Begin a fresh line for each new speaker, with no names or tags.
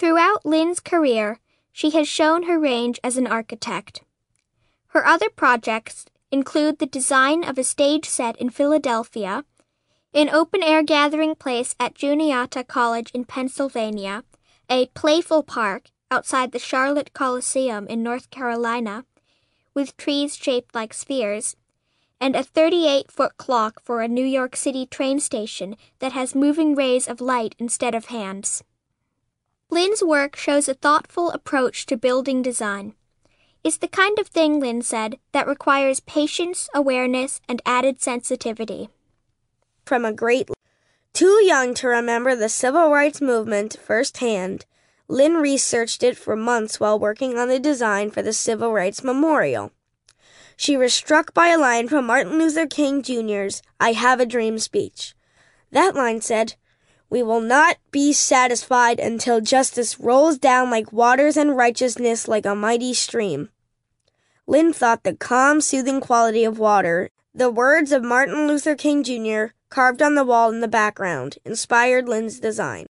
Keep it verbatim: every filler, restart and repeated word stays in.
Throughout Lynn's career, she has shown her range as an architect. Her other projects include the design of a stage set in Philadelphia, an open-air gathering place at Juniata College in Pennsylvania, a playful park outside the Charlotte Coliseum in North Carolina, with trees shaped like spheres, and a thirty-eight foot clock for a New York City train station that has moving rays of light instead of hands. Lynn's work shows a thoughtful approach to building design. It's the kind of thing, Lynn said, that requires patience, awareness, and added sensitivity.
From a great Too young to remember the civil rights movement firsthand, Lynn researched it for months while working on the design for the Civil Rights Memorial. She was struck by a line from Martin Luther King Junior's I Have a Dream speech. That line said, "We will not be satisfied until justice rolls down like waters and righteousness like a mighty stream." Lynn thought the calm, soothing quality of water, the words of Martin Luther King Junior carved on the wall in the background, inspired Lynn's design.